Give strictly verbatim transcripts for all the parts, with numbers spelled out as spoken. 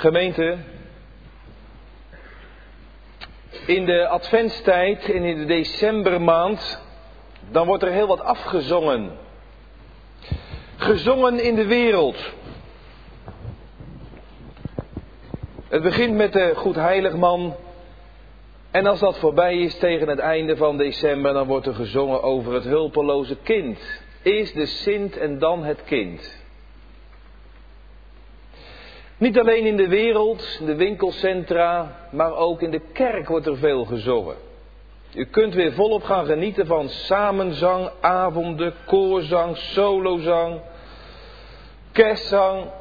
Gemeente, in de adventstijd en in de decembermaand, dan wordt er heel wat afgezongen. Gezongen in de wereld. Het begint met de Goedheiligman. En als dat voorbij is tegen het einde van december, dan wordt er gezongen over het hulpeloze kind. Eerst de Sint en dan het kind. Niet alleen in de wereld, in de winkelcentra, maar ook in de kerk wordt er veel gezongen. U kunt weer volop gaan genieten van samenzang, avonden, koorzang, solozang, kerstzang.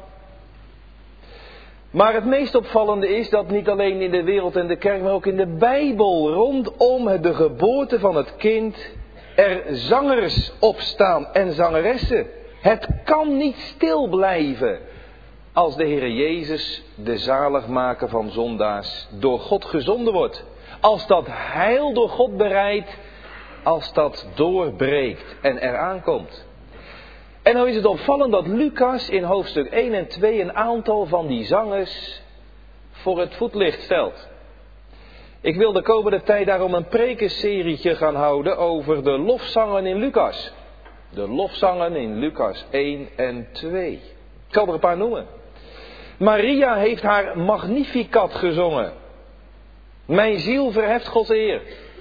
Maar het meest opvallende is dat niet alleen in de wereld en de kerk, maar ook in de Bijbel rondom de geboorte van het kind er zangers opstaan en zangeressen. Het kan niet stil blijven als de Heer Jezus, de zaligmaker van zondaars, door God gezonden wordt. Als dat heil door God bereidt, als dat doorbreekt en eraan komt. En nou is het opvallend dat Lucas in hoofdstuk één en twee een aantal van die zangers voor het voetlicht stelt. Ik wil de komende tijd daarom een prekenserietje gaan houden over de lofzangen in Lucas. De lofzangen in Lucas één en twee. Ik kan er een paar noemen. Maria heeft haar Magnificat gezongen. Mijn ziel verheft Gods eer.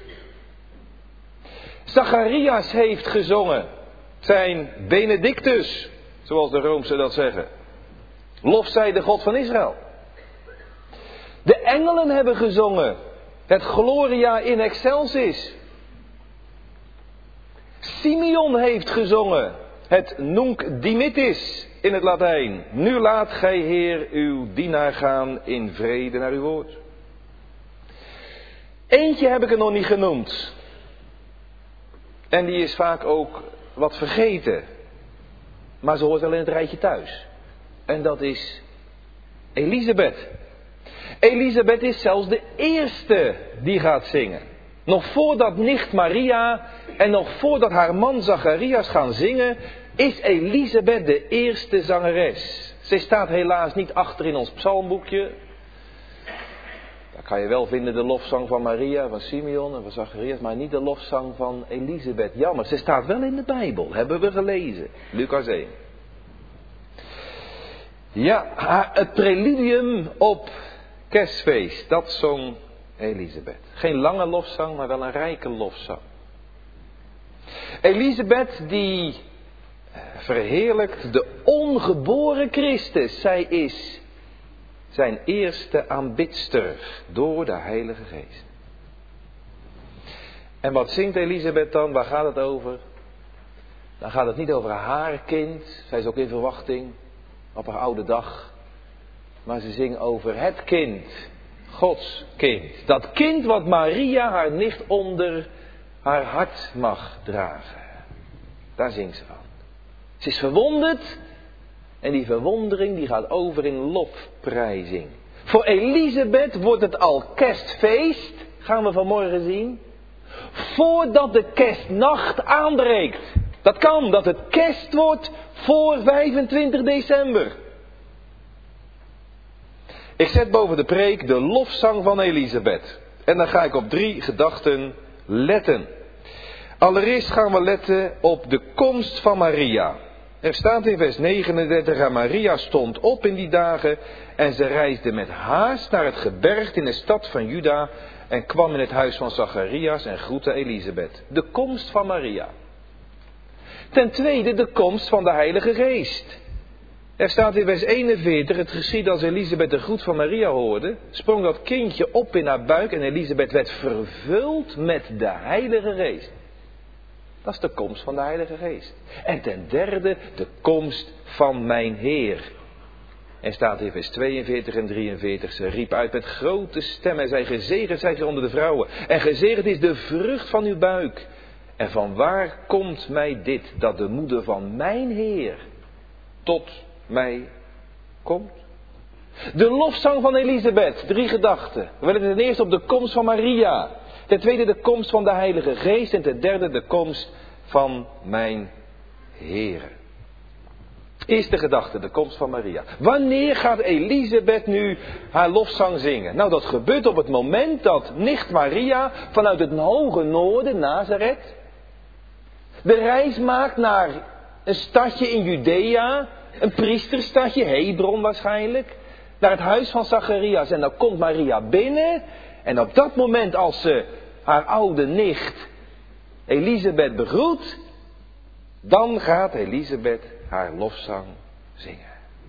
Zacharias heeft gezongen zijn Benedictus, zoals de Roomse dat zeggen. Lof zij de God van Israël. De engelen hebben gezongen het Gloria in excelsis. Simeon heeft gezongen het Nunc dimittis in het Latijn. Nu laat gij, Heer, uw dienaar gaan in vrede naar uw woord. Eentje heb ik er nog niet genoemd. En die is vaak ook wat vergeten. Maar ze hoort wel in het rijtje thuis. En dat is Elisabeth. Elisabeth is zelfs de eerste die gaat zingen. Nog voordat nicht Maria en nog voordat haar man Zacharias gaan zingen, is Elisabeth de eerste zangeres. Ze staat helaas niet achter in ons psalmboekje. Daar kan je wel vinden de lofzang van Maria, van Simeon en van Zacharias, maar niet de lofzang van Elisabeth. Jammer, ze staat wel in de Bijbel, hebben we gelezen. Lucas één. Ja, het preludium op kerstfeest, dat zong Elisabeth. Geen lange lofzang, maar wel een rijke lofzang. Elisabeth die verheerlijkt de ongeboren Christus. Zij is zijn eerste aanbidster door de Heilige Geest. En wat zingt Elisabeth dan? Waar gaat het over? Dan gaat het niet over haar kind. Zij is ook in verwachting op haar oude dag. Maar ze zingt over het kind. Gods kind. Dat kind wat Maria, haar nicht, onder haar hart mag dragen. Daar zingt ze van. Ze is verwonderd. En die verwondering die gaat over in lofprijzing. Voor Elisabeth wordt het al kerstfeest. Gaan we vanmorgen zien. Voordat de kerstnacht aanbreekt. Dat kan, dat het kerst wordt voor vijfentwintig december. Ik zet boven de preek de lofzang van Elisabeth. En dan ga ik op drie gedachten letten. Allereerst gaan we letten op de komst van Maria. Er staat in vers negenendertig, en Maria stond op in die dagen en ze reisde met haast naar het gebergte in de stad van Juda en kwam in het huis van Zacharias en groette Elisabeth. De komst van Maria. Ten tweede de komst van de Heilige Geest. Er staat in vers eenenveertig, het geschiedde als Elisabeth de groet van Maria hoorde, sprong dat kindje op in haar buik en Elisabeth werd vervuld met de Heilige Geest. Dat is de komst van de Heilige Geest. En ten derde de komst van mijn Heer. En staat in vers tweeënveertig en drieënveertig. Ze riep uit met grote stem en zei: gezegend zijt gij onder de vrouwen. En gezegend is de vrucht van uw buik. En van waar komt mij dit, dat de moeder van mijn Heer tot mij komt? De lofzang van Elisabeth. Drie gedachten. We willen ten eerste op de komst van Maria. Ten tweede de komst van de Heilige Geest. En ten derde de komst van mijn Heer. Eerste gedachte, de komst van Maria. Wanneer gaat Elisabeth nu haar lofzang zingen? Nou, dat gebeurt op het moment dat nicht Maria vanuit het hoge noorden, Nazareth, de reis maakt naar een stadje in Judea, een priesterstadje, Hebron waarschijnlijk, naar het huis van Zacharias. En dan komt Maria binnen en op dat moment als ze haar oude nicht Elisabeth begroet, dan gaat Elisabeth haar lofzang zingen.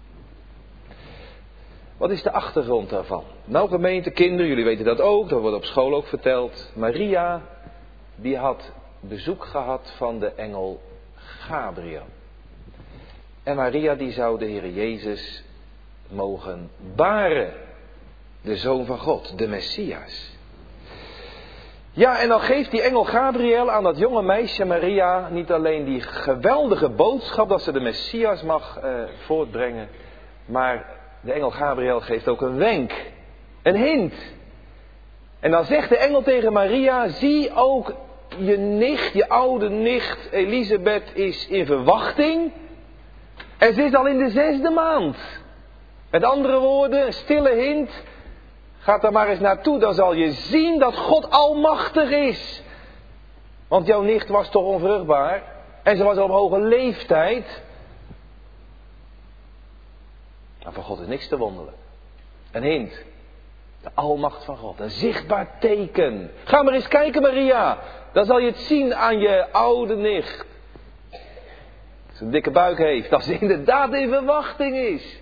Wat is de achtergrond daarvan? Nou, gemeente, kinderen, jullie weten dat ook, dat wordt op school ook verteld. Maria, die had bezoek gehad van de engel Gabriel. En Maria, die zou de Heer Jezus mogen baren. De Zoon van God, de Messias. Ja, en dan geeft die engel Gabriel aan dat jonge meisje Maria niet alleen die geweldige boodschap dat ze de Messias mag uh, voortbrengen. Maar de engel Gabriel geeft ook een wenk. Een hint. En dan zegt de engel tegen Maria, zie ook je nicht, je oude nicht Elisabeth is in verwachting. En ze is al in de zesde maand. Met andere woorden, een stille hint. Ga daar maar eens naartoe, dan zal je zien dat God almachtig is. Want jouw nicht was toch onvruchtbaar. En ze was al op hoge leeftijd. Maar van God is niks te wonderen. Een hint. De almacht van God. Een zichtbaar teken. Ga maar eens kijken, Maria. Dan zal je het zien aan je oude nicht. Als ze een dikke buik heeft. Dat ze inderdaad in verwachting is.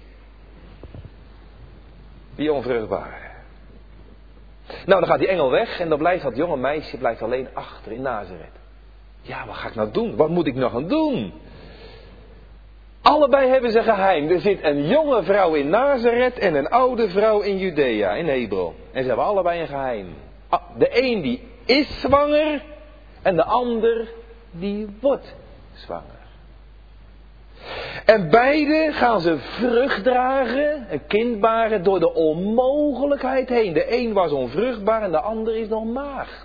Die onvruchtbaar. Nou, dan gaat die engel weg en dan blijft dat jonge meisje blijft alleen achter in Nazareth. Ja, wat ga ik nou doen? Wat moet ik nou gaan doen? Allebei hebben ze geheim. Er zit een jonge vrouw in Nazareth en een oude vrouw in Judea, in Hebron. En ze hebben allebei een geheim. De een die is zwanger en de ander die wordt zwanger. En beide gaan ze vrucht dragen, een kind baren, door de onmogelijkheid heen. De een was onvruchtbaar en de ander is nog maagd.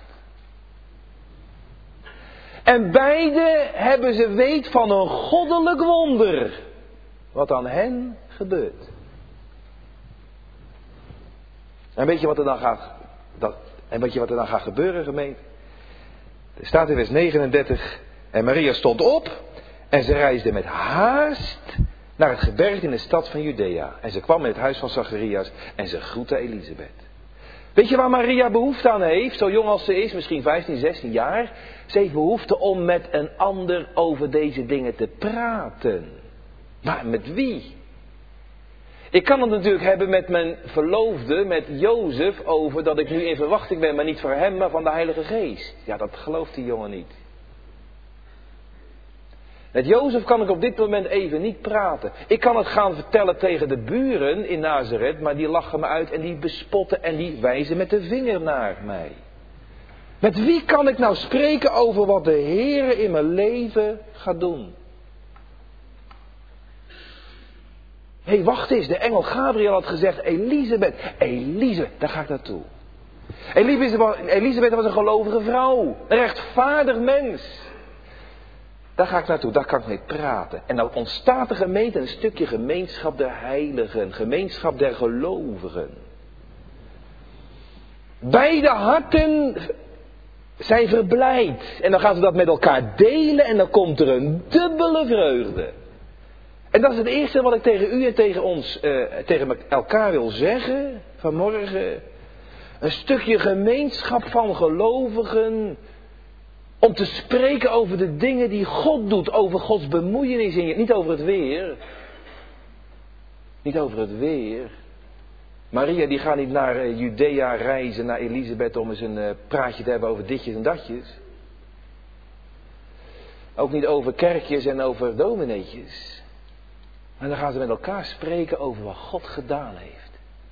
En beide hebben ze weet van een goddelijk wonder, wat aan hen gebeurt. En weet je wat er dan gaat, dat, en weet je wat er dan gaat gebeuren, gemeente? Er staat in vers negenendertig, en Maria stond op. En ze reisde met haast naar het gebergte in de stad van Judea. En ze kwam in het huis van Zacharias en ze groette Elisabeth. Weet je waar Maria behoefte aan heeft? Zo jong als ze is, misschien vijftien, zestien jaar. Ze heeft behoefte om met een ander over deze dingen te praten. Maar met wie? Ik kan het natuurlijk hebben met mijn verloofde, met Jozef, over dat ik nu in verwachting ben, maar niet voor hem, maar van de Heilige Geest. Ja, dat gelooft die jongen niet. Met Jozef kan ik op dit moment even niet praten. Ik kan het gaan vertellen tegen de buren in Nazareth, maar die lachen me uit en die bespotten en die wijzen met de vinger naar mij. Met wie kan ik nou spreken over wat de Heer in mijn leven gaat doen? Hé, hey, wacht eens, de engel Gabriel had gezegd, Elisabeth, Elisabeth, daar ga ik naartoe. Elisabeth was een gelovige vrouw, een rechtvaardig mens. Daar ga ik naartoe, daar kan ik mee praten. En nou ontstaat de gemeente een stukje gemeenschap der heiligen, gemeenschap der gelovigen. Beide harten zijn verblijd. En dan gaan ze dat met elkaar delen en dan komt er een dubbele vreugde. En dat is het eerste wat ik tegen u en tegen ons, uh, tegen elkaar wil zeggen vanmorgen. Een stukje gemeenschap van gelovigen. Om te spreken over de dingen die God doet. Over Gods bemoeienis in je. Niet over het weer. Niet over het weer. Maria die gaat niet naar Judea reizen, naar Elisabeth om eens een uh, praatje te hebben over ditjes en datjes. Ook niet over kerkjes en over domineetjes. Maar dan gaan ze met elkaar spreken over wat God gedaan heeft.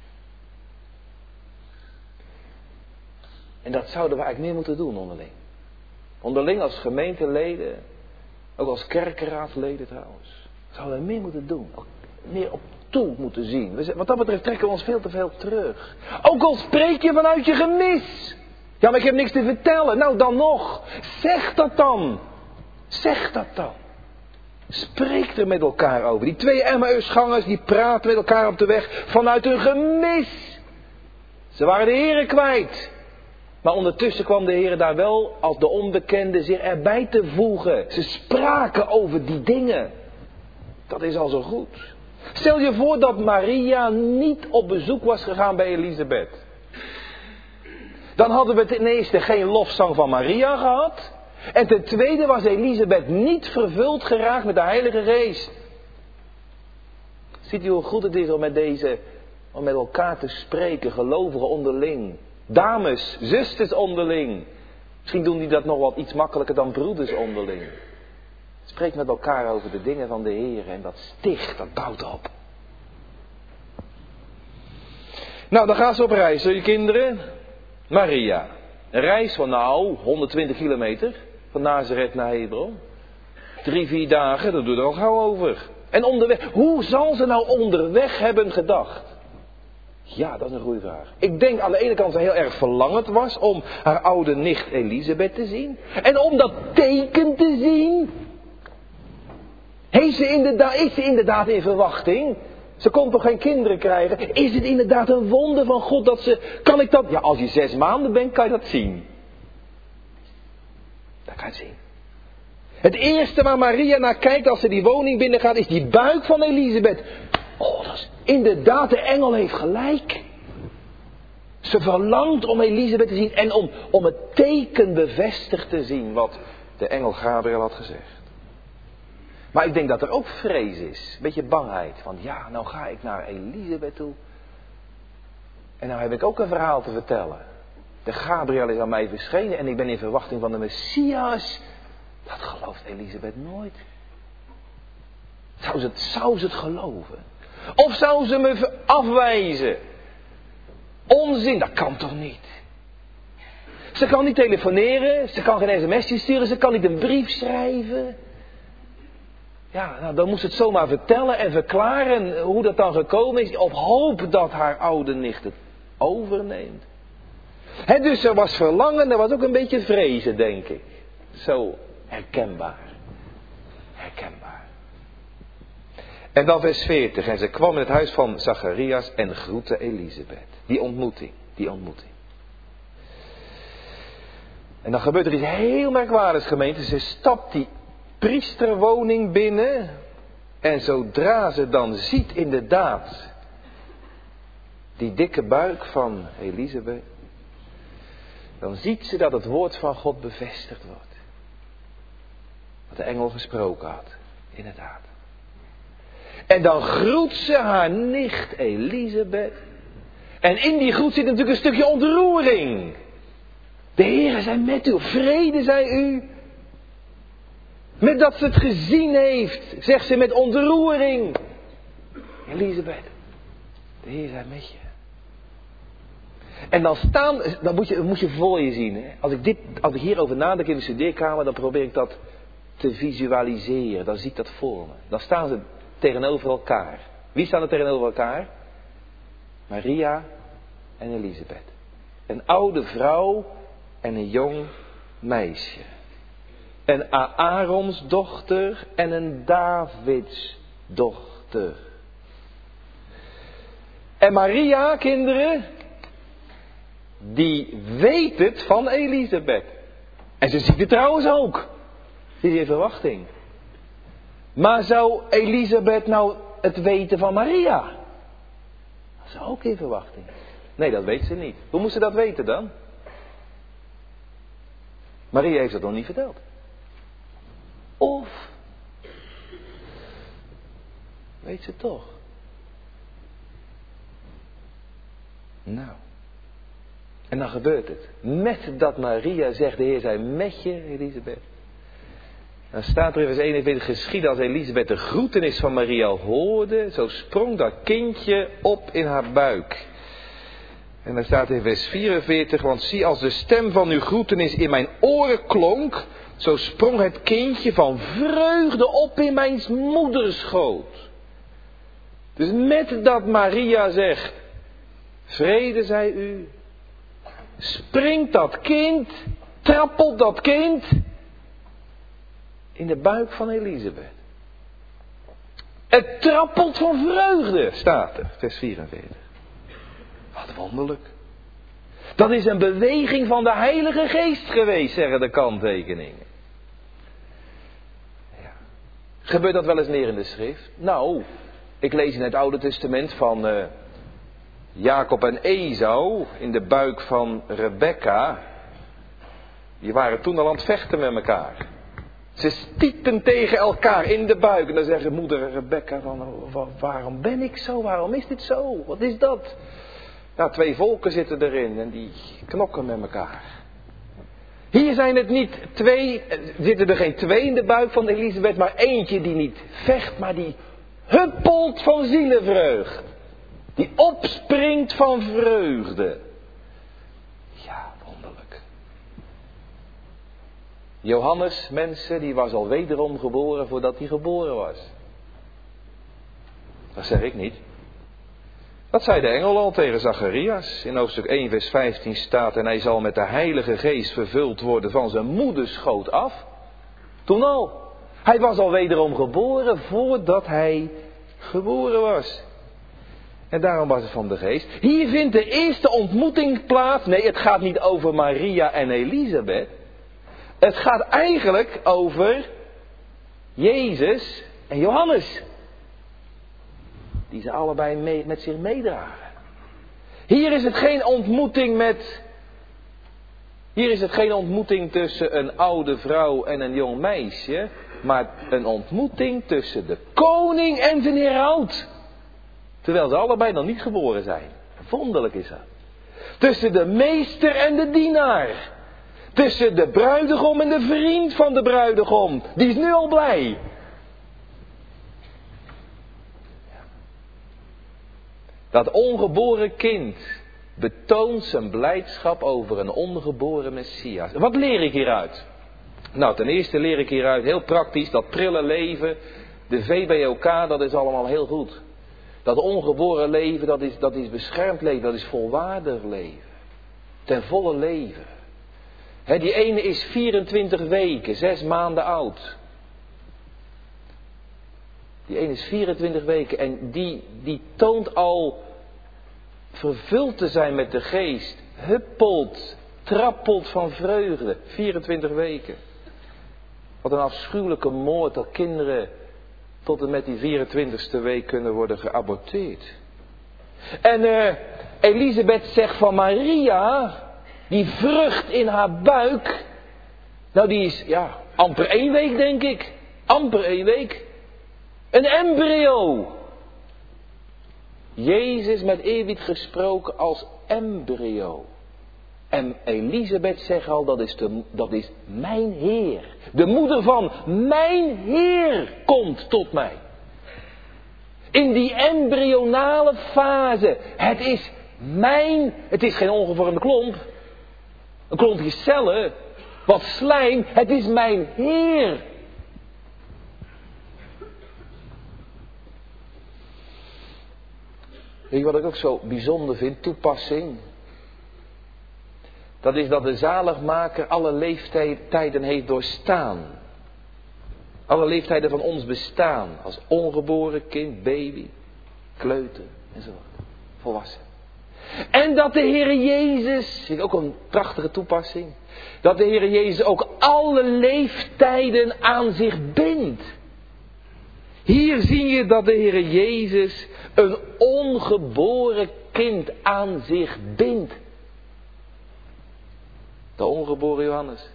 En dat zouden we eigenlijk meer moeten doen onderling. Onderling als gemeenteleden, ook als kerkenraadsleden trouwens. Zouden we meer moeten doen. Ook meer op toe moeten zien. We, wat dat betreft trekken we ons veel te veel terug. Ook al spreek je vanuit je gemis. Ja, maar ik heb niks te vertellen. Nou, dan nog. Zeg dat dan. Zeg dat dan. Spreekt er met elkaar over. Die twee Emmausgangers die praten met elkaar op de weg vanuit hun gemis. Ze waren de Here kwijt. Maar ondertussen kwam de Heer daar wel als de onbekende zich erbij te voegen. Ze spraken over die dingen. Dat is al zo goed. Stel je voor dat Maria niet op bezoek was gegaan bij Elisabeth. Dan hadden we ten eerste geen lofzang van Maria gehad. En ten tweede was Elisabeth niet vervuld geraakt met de Heilige Geest. Ziet u hoe goed het is om met deze, om met elkaar te spreken, gelovigen onderling. Dames, zusters onderling. Misschien doen die dat nog wat iets makkelijker dan broeders onderling. Spreek met elkaar over de dingen van de Heer en dat sticht, dat bouwt op. Nou, dan gaan ze op reis, je kinderen. Maria. Een reis van nou, honderdtwintig kilometer. Van Nazareth naar Hebron. Drie, vier dagen, dat doe je er al gauw over. En onderweg, hoe zal ze nou onderweg hebben gedacht? Ja, dat is een goede vraag. Ik denk aan de ene kant dat ze heel erg verlangend was om haar oude nicht Elisabeth te zien. En om dat teken te zien. Heeft ze inderdaad, is ze inderdaad in verwachting? Ze kon toch geen kinderen krijgen? Is het inderdaad een wonder van God dat ze... Kan ik dat... Ja, als je zes maanden bent, kan je dat zien. Dat kan je zien. Het eerste waar Maria naar kijkt als ze die woning binnengaat, is die buik van Elisabeth. Oh, dat is... Inderdaad, de engel heeft gelijk. Ze verlangt om Elisabeth te zien en om, om het teken bevestigd te zien wat de engel Gabriel had gezegd. Maar ik denk dat er ook vrees is. Een beetje bangheid. Van ja, nou ga ik naar Elisabeth toe. En nou heb ik ook een verhaal te vertellen. De Gabriel is aan mij verschenen en ik ben in verwachting van de Messias. Dat gelooft Elisabeth nooit. Zou ze het, zou ze het geloven? Of zou ze me afwijzen? Onzin, dat kan toch niet? Ze kan niet telefoneren, ze kan geen sms'je sturen, ze kan niet een brief schrijven. Ja, nou, dan moest het zomaar vertellen en verklaren hoe dat dan gekomen is. Op hoop dat haar oude nicht het overneemt. He, dus er was verlangen, er was ook een beetje vrezen, denk ik. Zo herkenbaar. Herkenbaar. En dan vers veertig. En ze kwam in het huis van Zacharias en groette Elisabeth. Die ontmoeting, die ontmoeting. En dan gebeurt er iets heel merkwaardigs, gemeente. Ze stapt die priesterwoning binnen. En zodra ze dan ziet inderdaad die dikke buik van Elisabeth, dan ziet ze dat het woord van God bevestigd wordt. Wat de engel gesproken had. Inderdaad. En dan groet ze haar nicht Elisabeth. En in die groet zit natuurlijk een stukje ontroering. De Heere zij met u, vrede zij u. Met dat ze het gezien heeft, zegt ze met ontroering. Elisabeth, de Heer zij met je. En dan staan, dan moet je, moet je voor je zien. Hè? Als ik dit, als ik hierover nadenk in de studeerkamer, dan probeer ik dat te visualiseren. Dan zie ik dat voor me. Dan staan ze tegenover elkaar. Wie staan er tegenover elkaar? Maria en Elisabeth. Een oude vrouw en een jong meisje. Een Aarons dochter en een Davids dochter. En Maria, kinderen, die weet het van Elisabeth. En ze ziet het trouwens ook. Ze is in verwachting. Maar zou Elisabeth nou het weten van Maria? Dat is ook in verwachting. Nee, dat weet ze niet. Hoe moest ze dat weten dan? Maria heeft dat nog niet verteld. Of weet ze toch? Nou. En dan gebeurt het. Met dat Maria zegt, de Heer zij met je, Elisabeth. Dan staat er in vers eenenveertig, geschiedde als Elisabeth de groetenis van Maria hoorde, zo sprong dat kindje op in haar buik. En dan staat in vers vierenveertig, want zie als de stem van uw groetenis in mijn oren klonk, zo sprong het kindje van vreugde op in mijn moederschoot. Dus met dat Maria zegt, vrede zij u, springt dat kind, trappelt dat kind in de buik van Elisabeth. Het trappelt van vreugde, staat er, vers vierenveertig. Wat wonderlijk. Dat is een beweging van de Heilige Geest geweest, zeggen de kanttekeningen. Ja. Gebeurt dat wel eens meer in de schrift? Nou, ik lees in het Oude Testament van uh, Jacob en Esau in de buik van Rebekka. Die waren toen al aan het vechten met elkaar. Ze stieten tegen elkaar in de buik. En dan zeggen moeder Rebekka van, waarom ben ik zo? Waarom is dit zo? Wat is dat? Nou, twee volken zitten erin en die knokken met elkaar. Hier zijn het niet twee, zitten er geen twee in de buik van Elisabeth, maar eentje die niet vecht, maar die huppelt van zielenvreugd. Die opspringt van vreugde. Ja, wonderlijk. Johannes, mensen, die was al wederom geboren voordat hij geboren was. Dat zeg ik niet. Dat zei de engel al tegen Zacharias. In hoofdstuk één vers vijftien staat, en hij zal met de Heilige Geest vervuld worden van zijn moederschoot af. Toen al. Hij was al wederom geboren voordat hij geboren was. En daarom was het van de Geest. Hier vindt de eerste ontmoeting plaats. Nee, het gaat niet over Maria en Elisabeth. Het gaat eigenlijk over Jezus en Johannes. Die ze allebei mee, met zich meedragen. Hier is het geen ontmoeting met... Hier is het geen ontmoeting tussen een oude vrouw en een jong meisje. Maar een ontmoeting tussen de koning en zijn heraut. Terwijl ze allebei nog niet geboren zijn. Wonderlijk is dat. Tussen de meester en de dienaar. Tussen de bruidegom en de vriend van de bruidegom. Die is nu al blij. Dat ongeboren kind betoont zijn blijdschap over een ongeboren Messias. Wat leer ik hieruit? Nou, ten eerste leer ik hieruit heel praktisch dat prille leven, de V B O K, dat is allemaal heel goed. Dat ongeboren leven, dat is, dat is beschermd leven, dat is volwaardig leven. Ten volle leven. He, die ene is vierentwintig weken, zes maanden oud. Die ene is vierentwintig weken en die, die toont al vervuld te zijn met de geest. Huppelt, trappelt van vreugde. vierentwintig weken. Wat een afschuwelijke moord dat kinderen tot en met die vierentwintigste week kunnen worden geaborteerd. En uh, Elisabeth zegt van Maria, die vrucht in haar buik. Nou die is, ja, amper één week denk ik. Amper één week. Een embryo. Jezus met eerbied gesproken als embryo. En Elisabeth zegt al, dat is, de, dat is mijn Heer. De moeder van mijn Heer komt tot mij. In die embryonale fase. Het is mijn, het is geen ongevormde klomp. Een klompje cellen. Wat slijm, het is mijn Heer. Weet je wat ik ook zo bijzonder vind? Toepassing. Dat is dat de zaligmaker alle leeftijden heeft doorstaan. Alle leeftijden van ons bestaan. Als ongeboren kind, baby, kleuter en zo. Volwassen. En dat de Heere Jezus, vind ik ook een prachtige toepassing. Dat de Heere Jezus ook alle leeftijden aan zich bindt. Hier zie je dat de Heere Jezus een ongeboren kind aan zich bindt. De ongeboren Johannes.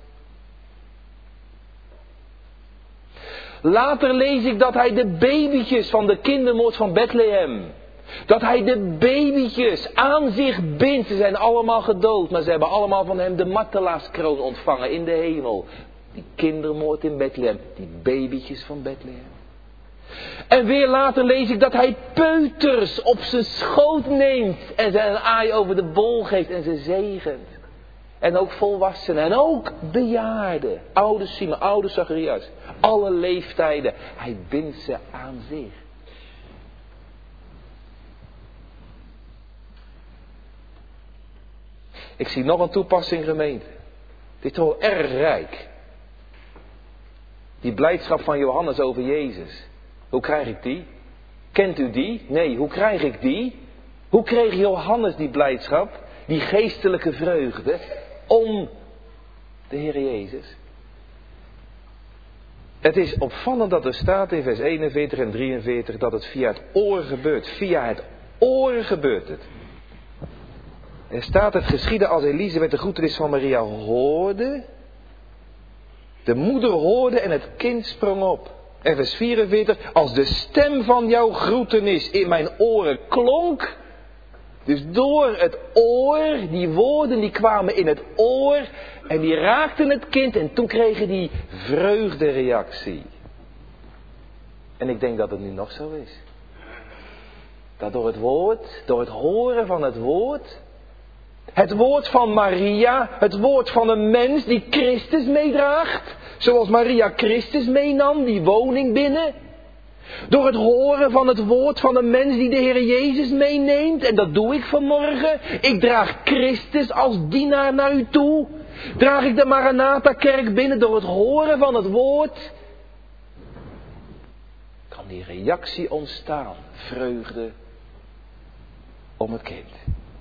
Later lees ik dat hij de babytjes van de kindermoord van Bethlehem. Dat hij de babytjes aan zich bindt. Ze zijn allemaal gedood, maar ze hebben allemaal van hem de martelaarskroon ontvangen in de hemel. Die kindermoord in Bethlehem. Die babytjes van Bethlehem. En weer later lees ik dat hij peuters op zijn schoot neemt. En ze een aai over de bol geeft en ze zegent. En ook volwassenen. En ook bejaarden. Oude Simon, oude Zacharias. Alle leeftijden. Hij bindt ze aan zich. Ik zie nog een toepassing, gemeente. Dit is toch wel erg rijk. Die blijdschap van Johannes over Jezus. Hoe krijg ik die? Kent u die? Nee, hoe krijg ik die? Hoe kreeg Johannes die blijdschap? Die geestelijke vreugde om de Heer Jezus? Het is opvallend dat er staat in vers eenenveertig en drieënveertig dat het via het oor gebeurt. Via het oor gebeurt het. Er staat het geschiedde als Elisabeth de groetenis van Maria hoorde. De moeder hoorde en het kind sprong op. En vers vierenveertig, als de stem van jouw groetenis in mijn oren klonk. Dus door het oor, die woorden die kwamen in het oor en die raakten het kind en toen kregen die vreugdereactie. En ik denk dat het nu nog zo is. Dat door het woord, door het horen van het woord, het woord van Maria, het woord van een mens die Christus meedraagt, zoals Maria Christus meenam, die woning binnen. Door het horen van het woord van een mens die de Heer Jezus meeneemt. En dat doe ik vanmorgen. Ik draag Christus als dienaar naar u toe. Draag ik de Maranatha-kerk binnen door het horen van het woord. Kan die reactie ontstaan. Vreugde om het kind.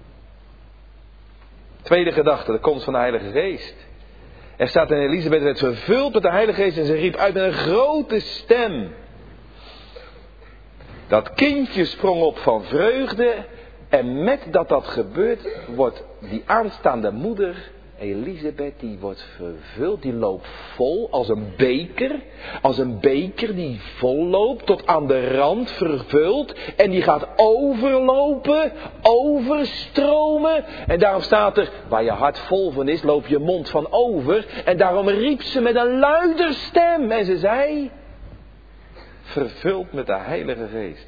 Tweede gedachte, de komst van de Heilige Geest. Er staat in Elisabeth werd vervuld met de Heilige Geest en ze riep uit met een grote stem. Dat kindje sprong op van vreugde en met dat dat gebeurt wordt die aanstaande moeder Elisabeth die wordt vervuld, die loopt vol als een beker, als een beker die vol loopt tot aan de rand vervuld en die gaat overlopen, overstromen en daarom staat er, waar je hart vol van is, loop je mond van over en daarom riep ze met een luider stem en ze zei, vervuld met de Heilige Geest.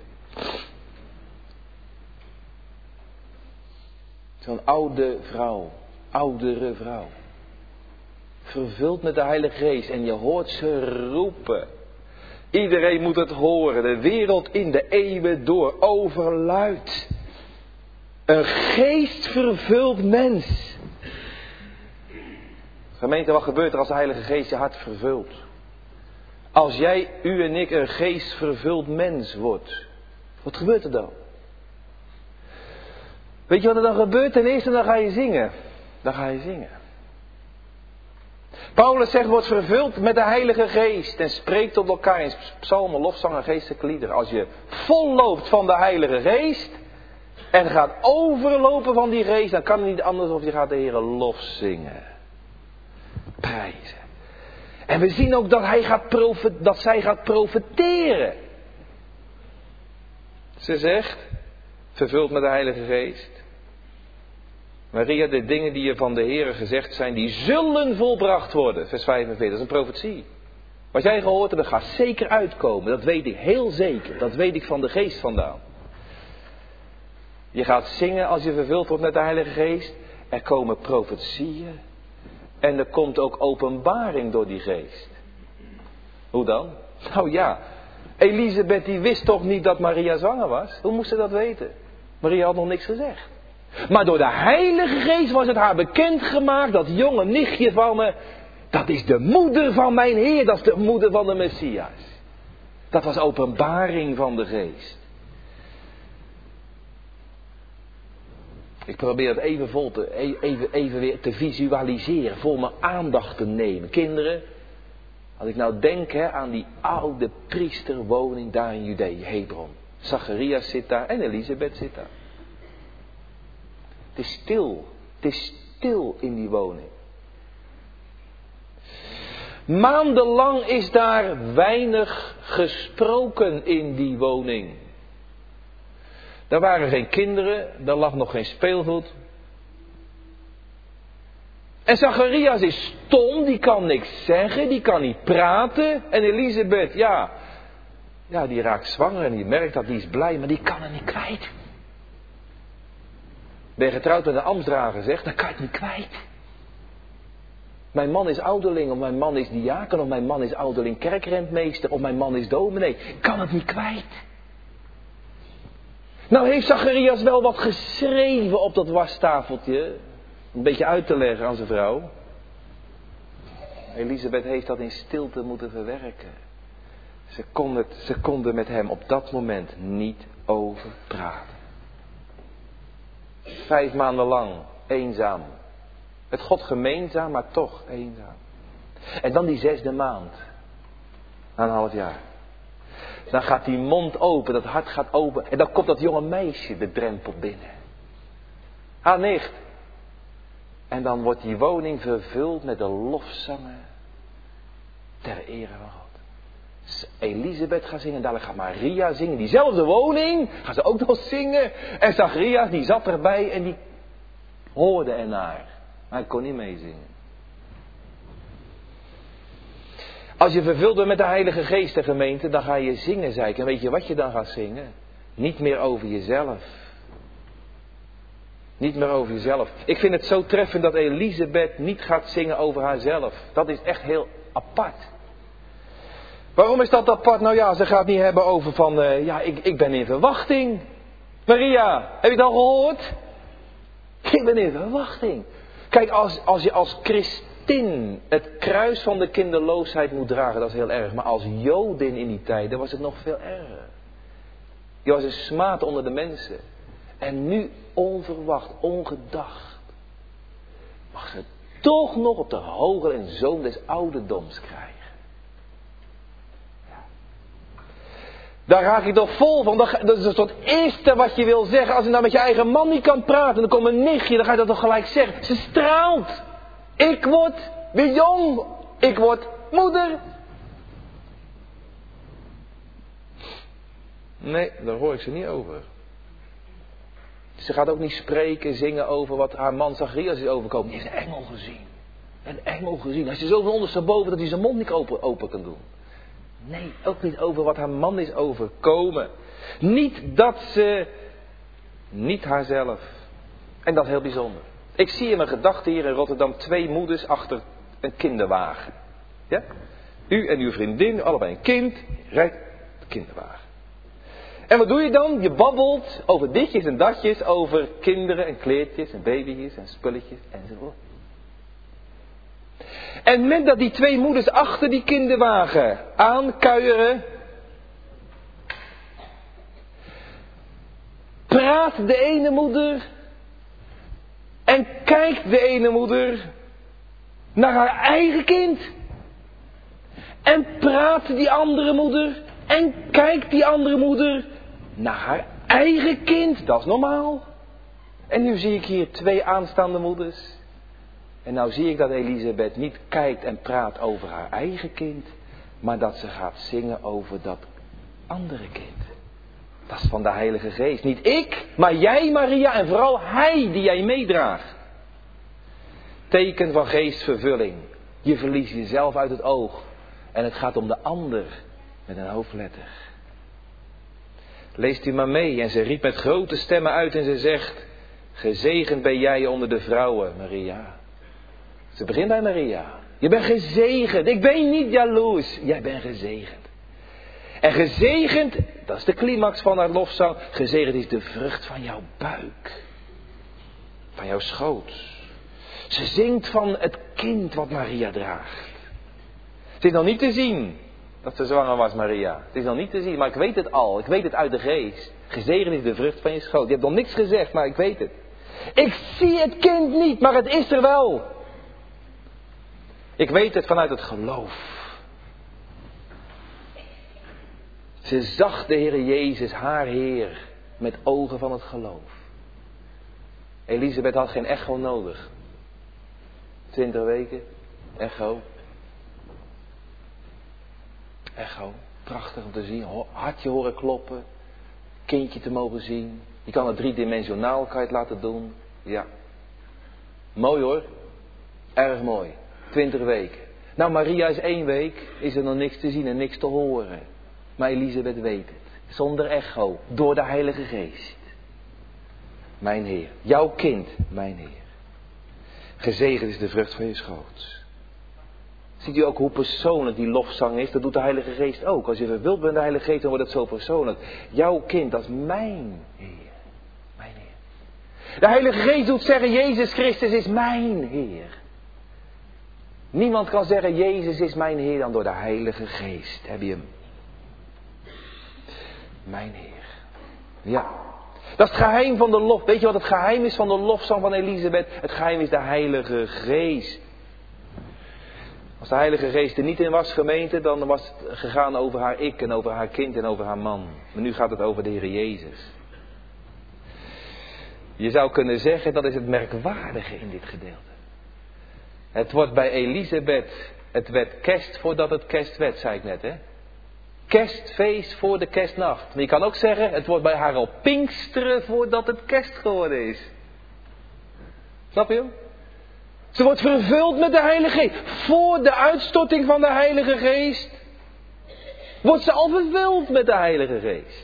Zo'n oude vrouw, oudere vrouw. Vervuld met de Heilige Geest en je hoort ze roepen. Iedereen moet het horen, de wereld in de eeuwen door overluidt. Een geestvervuld mens. Gemeente, wat gebeurt er als de Heilige Geest je hart vervult? Als jij, u en ik, een geestvervuld mens wordt. Wat gebeurt er dan? Weet je wat er dan gebeurt? Ten eerste dan ga je zingen. Dan ga je zingen. Paulus zegt, wordt vervuld met de Heilige Geest. En spreekt tot elkaar in psalmen, lofzangen, geestelijke liederen. Als je vol loopt van de Heilige Geest. En gaat overlopen van die geest. Dan kan het niet anders of je gaat de Heer lof zingen. Prijzen. En we zien ook dat, hij gaat profet, dat zij gaat profeteren. Ze zegt, vervuld met de Heilige Geest. Maria, de dingen die je van de Heere gezegd zijn, die zullen volbracht worden. Vers vijfenveertig, dat is een profetie. Wat jij gehoord hebt, dat gaat zeker uitkomen. Dat weet ik heel zeker. Dat weet ik van de Geest vandaan. Je gaat zingen als je vervuld wordt met de Heilige Geest. Er komen profetieën. En er komt ook openbaring door die Geest. Hoe dan? Nou ja, Elisabeth die wist toch niet dat Maria zwanger was? Hoe moest ze dat weten? Maria had nog niks gezegd. Maar door de Heilige Geest was het haar bekendgemaakt, dat jonge nichtje van me, dat is de moeder van mijn Heer, dat is de moeder van de Messias. Dat was openbaring van de Geest. Ik probeer het even vol te, even, even weer te visualiseren, voor mijn aandacht te nemen. Kinderen, als ik nou denk hè, aan die oude priesterwoning daar in Judea, Hebron. Zacharias zit daar en Elisabeth zit daar. Het is stil, het is stil in die woning. Maandenlang is daar weinig gesproken in die woning. Daar waren geen kinderen, daar lag nog geen speelgoed. En Zacharias is stom, die kan niks zeggen, die kan niet praten. En Elisabeth, ja, ja, die raakt zwanger en die merkt dat, die is blij, maar die kan het niet kwijt. Ben je getrouwd met een ambtsdrager, zegt, dan kan je het niet kwijt. Mijn man is ouderling, of mijn man is diaken, of mijn man is ouderling kerkrentmeester, of mijn man is dominee. Ik kan het niet kwijt. Nou heeft Zacharias wel wat geschreven op dat wastafeltje. Een beetje uit te leggen aan zijn vrouw. Elisabeth heeft dat in stilte moeten verwerken. Ze konden, ze konden met hem op dat moment niet over praten. Vijf maanden lang eenzaam. Met God gemeenzaam, maar toch eenzaam. En dan die zesde maand. Na een half jaar. Dan gaat die mond open, dat hart gaat open. En dan komt dat jonge meisje de drempel binnen. Haar nicht. En dan wordt die woning vervuld met de lofzangen ter ere van God. Elisabeth gaat zingen, dadelijk gaat Maria zingen. Diezelfde woning gaat ze ook nog zingen. En Zacharias die zat erbij en die hoorde ernaar. Maar hij kon niet meezingen. Als je vervuld bent met de Heilige Geest, de gemeente, dan ga je zingen, zei ik. En weet je wat je dan gaat zingen? Niet meer over jezelf. Niet meer over jezelf. Ik vind het zo treffend dat Elisabeth niet gaat zingen over haarzelf. Dat is echt heel apart. Waarom is dat apart? Nou ja, ze gaat niet hebben over van, uh, ja, ik, ik ben in verwachting. Maria, heb je het al gehoord? Ik ben in verwachting. Kijk, als, als je als christin het kruis van de kinderloosheid moet dragen, dat is heel erg. Maar als Jodin in die tijden was het nog veel erger. Je was een smaad onder de mensen. En nu onverwacht, ongedacht, mag ze toch nog op de hoogte en zoon des ouderdoms krijgen. Daar raak ik toch vol van. Dat is het eerste wat je wil zeggen. Als je nou met je eigen man niet kan praten. Dan komt een nichtje. Dan ga je dat toch gelijk zeggen. Ze straalt. Ik word weer jong. Ik word moeder. Nee, daar hoor ik ze niet over. Ze gaat ook niet spreken, zingen over wat haar man Zacharias is overkomen. Die heeft een engel gezien. Een engel gezien. Hij is zo van ondersteboven dat hij zijn mond niet open, open kan doen. Nee, ook niet over wat haar man is overkomen. Niet dat ze, niet haarzelf. En dat is heel bijzonder. Ik zie in mijn gedachten hier in Rotterdam twee moeders achter een kinderwagen. Ja? U en uw vriendin, allebei een kind, rijdt de kinderwagen. En wat doe je dan? Je babbelt over ditjes en datjes, over kinderen en kleertjes en baby's en spulletjes enzovoort. En met dat die twee moeders achter die kinderwagen aankuieren, praat de ene moeder en kijkt de ene moeder naar haar eigen kind. En praat die andere moeder en kijkt die andere moeder naar haar eigen kind. Dat is normaal. En nu zie ik hier twee aanstaande moeders. En nou zie ik dat Elisabeth niet kijkt en praat over haar eigen kind, maar dat ze gaat zingen over dat andere kind. Dat is van de Heilige Geest. Niet ik, maar jij Maria en vooral hij die jij meedraagt. Teken van geestvervulling. Je verliest jezelf uit het oog. En het gaat om de ander met een hoofdletter. Leest u maar mee. En ze riep met grote stemmen uit en ze zegt: gezegend ben jij onder de vrouwen, Maria. Ze begint bij Maria. Je bent gezegend. Ik ben niet jaloers. Jij bent gezegend. En gezegend, dat is de climax van haar lofzang. Gezegend is de vrucht van jouw buik. Van jouw schoot. Ze zingt van het kind wat Maria draagt. Het is nog niet te zien dat ze zwanger was, Maria. Het is nog niet te zien, maar ik weet het al. Ik weet het uit de geest. Gezegend is de vrucht van je schoot. Je hebt nog niks gezegd, maar ik weet het. Ik zie het kind niet, maar het is er wel. Ik weet het vanuit het geloof. Ze zag de Heer Jezus, haar Heer, met ogen van het geloof. Elisabeth had geen echo nodig. Twintig weken, echo. Echo, prachtig om te zien, hartje horen kloppen, kindje te mogen zien. Je kan het driedimensionaal, kan je het laten doen. Ja, mooi hoor, erg mooi. Twintig weken. Nou, Maria is één week, is er nog niks te zien en niks te horen. Maar Elisabeth weet het, zonder echo, door de Heilige Geest. Mijn Heer, jouw kind, mijn Heer. Gezegend is de vrucht van je schoot. Ziet u ook hoe persoonlijk die lofzang is? Dat doet de Heilige Geest ook. Als je vervuld bent met de Heilige Geest, dan wordt het zo persoonlijk. Jouw kind, dat is mijn Heer. Mijn Heer. De Heilige Geest doet zeggen, Jezus Christus is mijn Heer. Niemand kan zeggen, Jezus is mijn Heer dan door de Heilige Geest. Heb je hem? mijn Heer. Ja, dat is het geheim van de lof. Weet je wat het geheim is van de lofzang van Elisabeth? Het geheim is de Heilige Geest. Als de Heilige Geest er niet in was, gemeente, dan was het gegaan over haar ik en over haar kind en over haar man. Maar nu gaat het over de Heer Jezus. Je zou kunnen zeggen, dat is het merkwaardige in dit gedeelte. Het wordt bij Elisabeth, het werd kerst voordat het kerst werd, zei ik net, hè. Kerstfeest voor de kerstnacht. Maar je kan ook zeggen, het wordt bij haar al Pinksteren voordat het kerst geworden is. Snap je hem? Ze wordt vervuld met de Heilige Geest. Voor de uitstorting van de Heilige Geest wordt ze al vervuld met de Heilige Geest.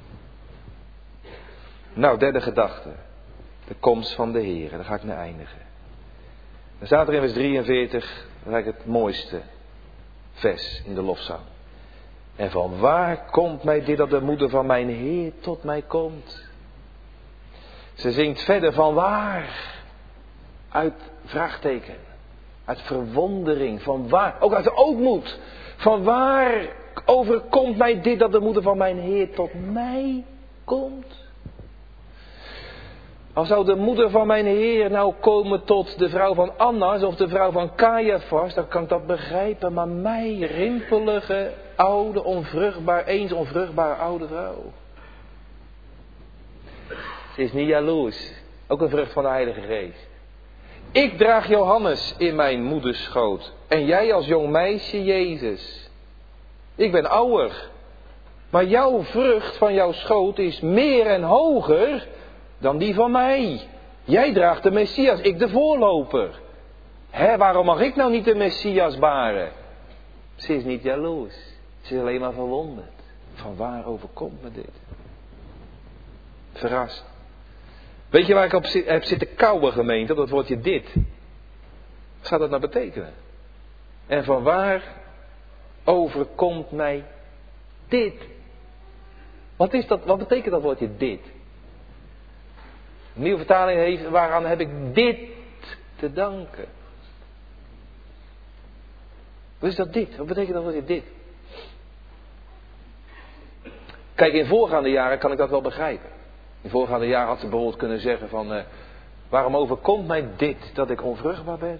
Nou, derde gedachte. De komst van de Heer. Daar ga ik naar eindigen. Dan staat er in vers drieënveertig, dat is eigenlijk het mooiste vers in de lofzang. En van waar komt mij dit dat de moeder van mijn Heer tot mij komt? Ze zingt verder van waar? Uit vraagteken. Uit verwondering. Van waar? Ook uit de ootmoed. Van waar overkomt mij dit dat de moeder van mijn Heer tot mij komt? Als zou de moeder van mijn Heer nou komen tot de vrouw van Annas of de vrouw van Caiaphas, dan kan ik dat begrijpen. Maar mij, rimpelige, oude, onvruchtbaar, eens onvruchtbare oude vrouw. Ze is niet jaloers. Ook een vrucht van de Heilige Geest. Ik draag Johannes in mijn moeders schoot. En jij als jong meisje Jezus. Ik ben ouder. Maar jouw vrucht van jouw schoot is meer en hoger dan die van mij. Jij draagt de Messias, ik de voorloper. Hé, waarom mag ik nou niet de Messias baren? Ze is niet jaloers. Ze is alleen maar verwonderd. Van waar overkomt me dit? Verrast. Weet je waar ik op zit, heb zitten kauwen, gemeente, op dat woordje dit? Wat zou dat nou betekenen? En van waar overkomt mij dit? Wat is dat? Wat betekent dat woordje dit? De nieuwe vertaling heeft, waaraan heb ik dit te danken? Wat is dat dit? Wat betekent dat woordje dit? Kijk, in voorgaande jaren kan ik dat wel begrijpen. In voorgaande jaren had ze bijvoorbeeld kunnen zeggen van, uh, waarom overkomt mij dit, dat ik onvruchtbaar ben?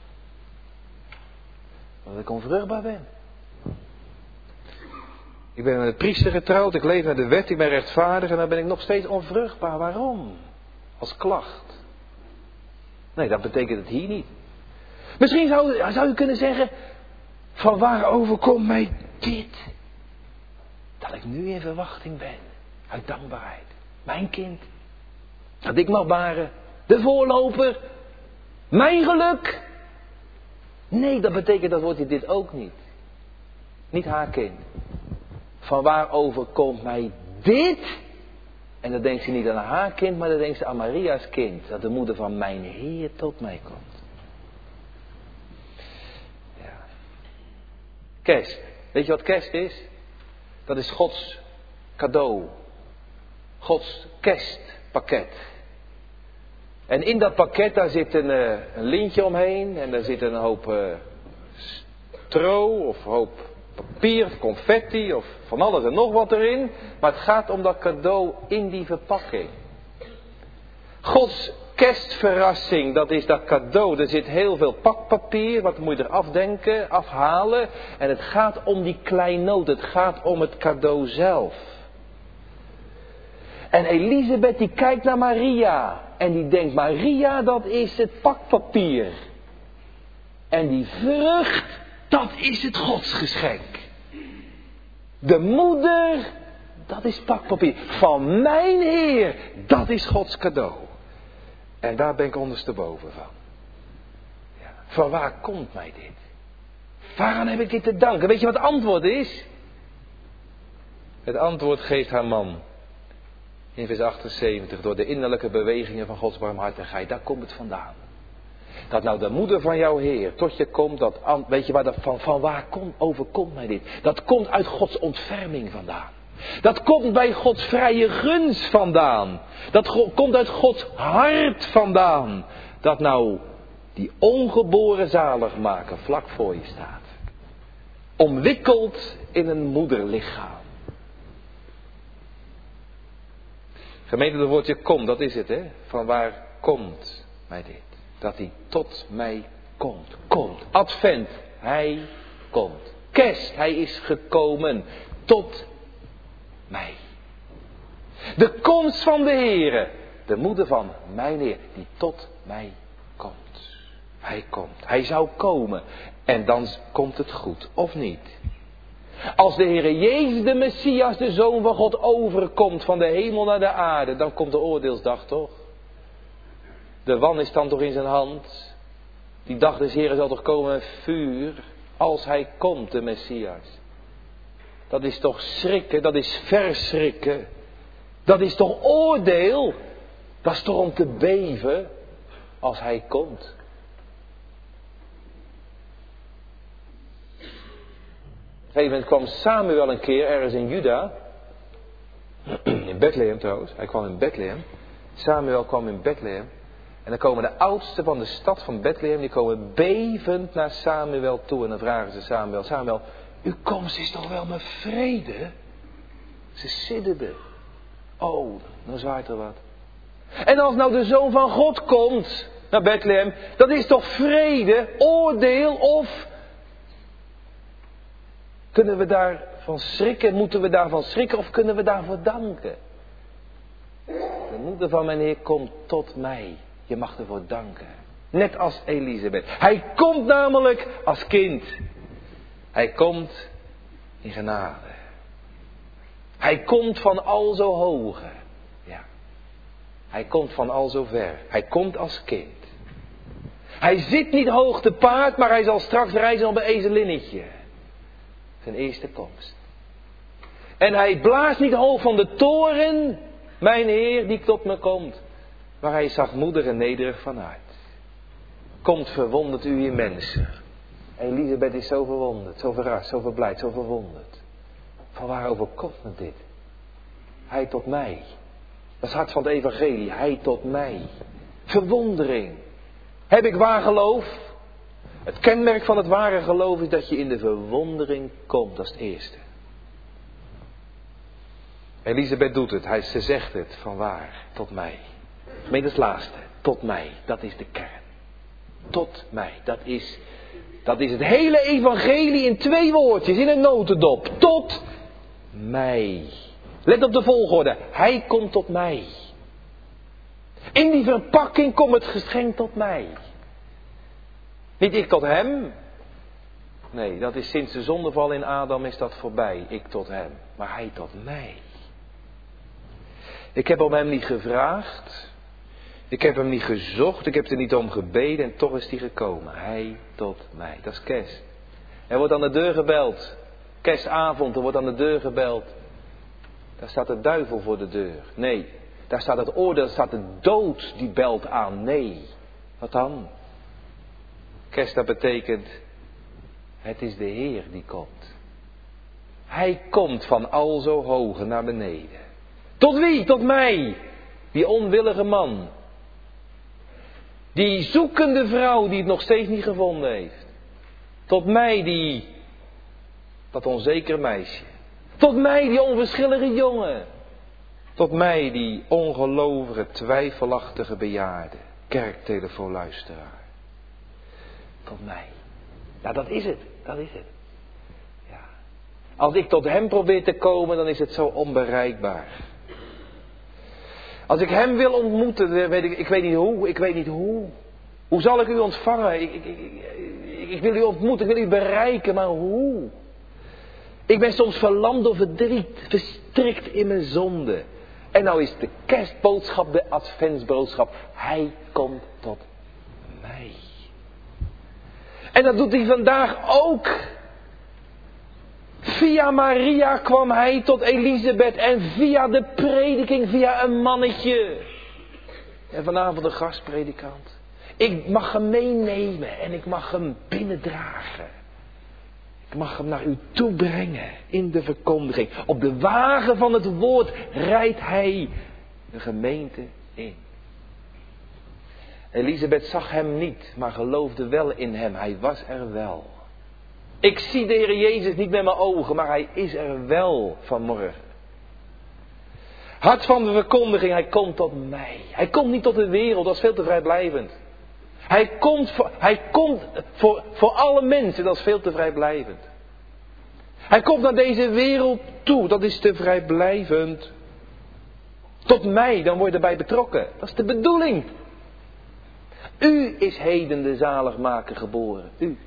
Dat ik onvruchtbaar ben. Ik ben met een priester getrouwd, ik leef naar de wet, ik ben rechtvaardig en dan ben ik nog steeds onvruchtbaar. Waarom? Als klacht. Nee, dat betekent het hier niet. Misschien zou, zou u kunnen zeggen, van waar overkomt mij dit? Dat ik nu in verwachting ben, uit dankbaarheid. Mijn kind, dat ik mag baren, de voorloper, mijn geluk. Nee, dat betekent dat woordje dit ook niet. Niet haar kind. Van waar overkomt mij dit? En dan denkt ze niet aan haar kind, maar dan denkt ze aan Maria's kind. Dat de moeder van mijn Heer tot mij komt. Ja. Kerst. Weet je wat kerst is? Dat is Gods cadeau. Gods kerstpakket. En in dat pakket daar zit een, uh, een lintje omheen. En daar zit een hoop uh, stro of een hoop papier, of confetti of van alles en nog wat erin. Maar het gaat om dat cadeau in die verpakking. Gods kerstverrassing, dat is dat cadeau. Er zit heel veel pakpapier, wat moet je er afdenken, afhalen. En het gaat om die kleinoot, het gaat om het cadeau zelf. En Elisabeth die kijkt naar Maria. En die denkt, Maria, dat is het pakpapier. En die vrucht, dat is het godsgeschenk. De moeder, dat is pakpapier. Van mijn Heer, dat is Gods cadeau. En daar ben ik ondersteboven van. Ja. Van waar komt mij dit? Waaraan heb ik dit te danken? Weet je wat het antwoord is? Het antwoord geeft haar man. In vers achtenzeventig, door de innerlijke bewegingen van Gods barmhartigheid, daar komt het vandaan. Dat nou de moeder van jouw Heer tot je komt, dat, weet je waar dat van, van waar komt, overkomt mij dit? Dat komt uit Gods ontferming vandaan. Dat komt bij Gods vrije gunst vandaan. Dat go- komt uit Gods hart vandaan. Dat nou die ongeboren zaligmaker vlak voor je staat. Omwikkeld in een moederlichaam. Gemeente, het woordje kom, dat is het, hè? Van waar komt mij dit? Dat hij tot mij komt. Komt. Advent. Hij komt. Kerst. Hij is gekomen. Tot mij. De komst van de Heere. De moeder van mijn Heer. Die tot mij komt. Hij komt. Hij zou komen. En dan komt het goed. Of niet? Als de Heere Jezus, de Messias, de Zoon van God, overkomt van de hemel naar de aarde, dan komt de oordeelsdag toch? De wan is dan toch in zijn hand? Die dag des Heeren zal toch komen met vuur, als hij komt, de Messias. Dat is toch schrikken, dat is verschrikken. Dat is toch oordeel? Dat is toch om te beven als hij komt? Op een gegeven moment kwam Samuel een keer ergens in Juda. In Bethlehem trouwens. Hij kwam in Bethlehem. Samuel kwam in Bethlehem. En dan komen de oudsten van de stad van Bethlehem. Die komen bevend naar Samuel toe. En dan vragen ze Samuel. Samuel, uw komst is toch wel met vrede? Ze sidderden. Oh, dan zwaait er wat. En als nou de Zoon van God komt naar Bethlehem. Dat is toch vrede, oordeel of... Kunnen we daarvan schrikken? Moeten we daarvan schrikken of kunnen we daarvoor danken? De moeder van mijn Heer komt tot mij. Je mag ervoor danken. Net als Elisabeth. Hij komt namelijk als kind. Hij komt in genade. Hij komt van al zo hoge. Ja. Hij komt van al zo ver. Hij komt als kind. Hij zit niet hoog te paard, maar hij zal straks reizen op een ezelinnetje. Zijn eerste komst. En hij blaast niet hoog van de toren, mijn Heer die tot me komt. Maar hij is zachtmoedig en nederig vanuit. Komt verwonderd u je mensen. Elisabeth is zo verwonderd, zo verrast, zo verblijd, zo verwonderd. Van waarover komt me dit? Hij tot mij. Dat is het hart van het evangelie. Hij tot mij. Verwondering. Heb ik waar geloof? Het kenmerk van het ware geloof is dat je in de verwondering komt. Dat is het eerste. Elisabeth doet het. Hij, ze zegt het van waar. Tot mij. Meen het laatste. Tot mij. Dat is de kern. Tot mij. Dat is, dat is het hele evangelie in twee woordjes. In een notendop. Tot mij. Let op de volgorde. Hij komt tot mij. In die verpakking komt het geschenk tot mij. Niet ik tot hem. Nee, dat is sinds de zondeval in Adam is dat voorbij. Ik tot hem. Maar hij tot mij. Ik heb om hem niet gevraagd. Ik heb hem niet gezocht. Ik heb er niet om gebeden. En toch is hij gekomen. Hij tot mij. Dat is kerst. Er wordt aan de deur gebeld. Kerstavond, er wordt aan de deur gebeld. Daar staat de duivel voor de deur. Nee, daar staat het oordeel. Daar staat de dood die belt aan. Nee. Wat dan? Kerst, dat betekent, het is de Heer die komt. Hij komt van al zo hoge naar beneden. Tot wie? Tot mij. Die onwillige man. Die zoekende vrouw die het nog steeds niet gevonden heeft. Tot mij die, dat onzekere meisje. Tot mij die onverschillige jongen. Tot mij die ongelovige, twijfelachtige bejaarde. Kerktelefoonluisteraar. Tot mij. Ja, dat is het. Dat is het. Ja. Als ik tot hem probeer te komen, dan is het zo onbereikbaar. Als ik hem wil ontmoeten, weet ik, ik weet niet hoe, ik weet niet hoe. Hoe zal ik u ontvangen? Ik, ik, ik, ik, ik wil u ontmoeten, ik wil u bereiken, maar hoe? Ik ben soms verlamd door verdriet, verstrikt in mijn zonde. En nou is de kerstboodschap, de adventsboodschap. Hij komt tot mij. En dat doet hij vandaag ook. Via Maria kwam hij tot Elisabeth. En via de prediking, via een mannetje. En vanavond een gastpredikant. Ik mag hem meenemen en ik mag hem binnendragen. Ik mag hem naar u toe brengen in de verkondiging. Op de wagen van het woord rijdt hij de gemeente in. Elisabeth zag hem niet, maar geloofde wel in hem. Hij was er wel. Ik zie de Heer Jezus niet met mijn ogen, maar hij is er wel vanmorgen. Hart van de verkondiging, hij komt tot mij. Hij komt niet tot de wereld, dat is veel te vrijblijvend. Hij komt voor, hij komt voor, voor alle mensen, dat is veel te vrijblijvend. Hij komt naar deze wereld toe, dat is te vrijblijvend. Tot mij, dan word je erbij betrokken. Dat is de bedoeling. U is heden de zaligmaker geboren. U.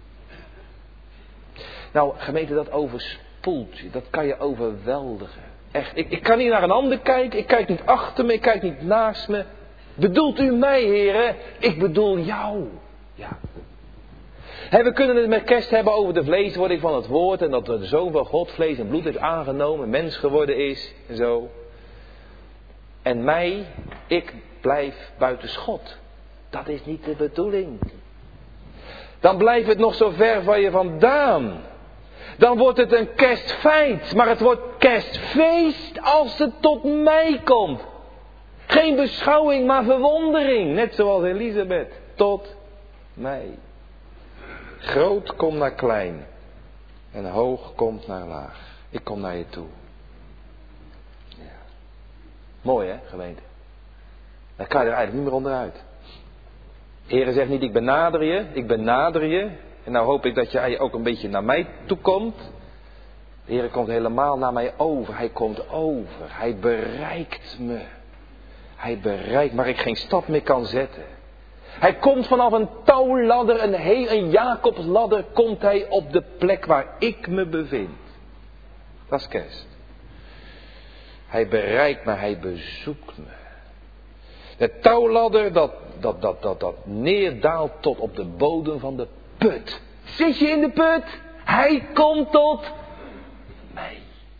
Nou, gemeente, dat overspoelt je. Dat kan je overweldigen. Echt, ik, ik kan niet naar een ander kijken. Ik kijk niet achter me, ik kijk niet naast me. Bedoelt u mij, heren? Ik bedoel jou. Ja. He, we kunnen het met kerst hebben over de vleeswording van het woord. En dat de Zoon van God vlees en bloed heeft aangenomen. Mens geworden is. En zo. En mij, ik blijf buiten schot. Dat is niet de bedoeling. Dan blijft het nog zo ver van je vandaan. Dan wordt het een kerstfeit. Maar het wordt kerstfeest als het tot mij komt. Geen beschouwing, maar verwondering. Net zoals Elisabeth. Tot mij. Groot komt naar klein. En hoog komt naar laag. Ik kom naar je toe. Ja. Mooi hè, gemeente. Daar kan je er eigenlijk niet meer onderuit. De Heer zegt niet, ik benader je, ik benader je. En nou hoop ik dat je ook een beetje naar mij toe komt. De Heer komt helemaal naar mij over. Hij komt over. Hij bereikt me. Hij bereikt, maar ik geen stap meer kan zetten. Hij komt vanaf een touwladder, een, heel, een Jacobsladder, komt hij op de plek waar ik me bevind. Dat is kerst. Hij bereikt me, hij bezoekt me. De touwladder dat, dat, dat, dat, dat neerdaalt tot op de bodem van de put. Zit je in de put? Hij komt tot mij.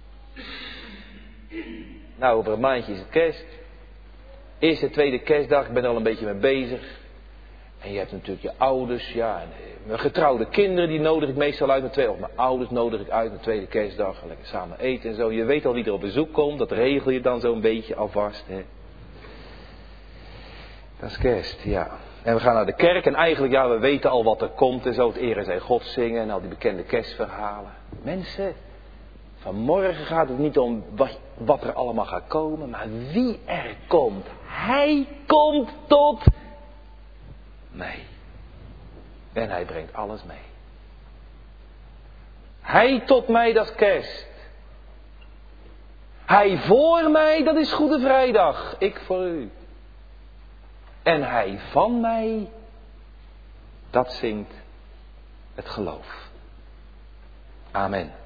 Nou, over een maandje is het kerst. Eerste, tweede kerstdag, ik ben er al een beetje mee bezig. En je hebt natuurlijk je ouders, ja, en mijn getrouwde kinderen, die nodig ik meestal uit. Mijn twee, of mijn ouders nodig ik uit, mijn tweede kerstdag, lekker samen eten en zo. Je weet al wie er op bezoek komt, dat regel je dan zo'n beetje alvast, hè. Dat is kerst, ja. En we gaan naar de kerk en eigenlijk, ja, we weten al wat er komt en zo. Het Ere zij God zingen en al die bekende kerstverhalen. Mensen, vanmorgen gaat het niet om wat, wat er allemaal gaat komen, maar wie er komt. Hij komt tot mij. En hij brengt alles mee. Hij tot mij, dat is kerst. Hij voor mij, dat is Goede Vrijdag. Ik voor u. En hij van mij, dat zingt het geloof. Amen.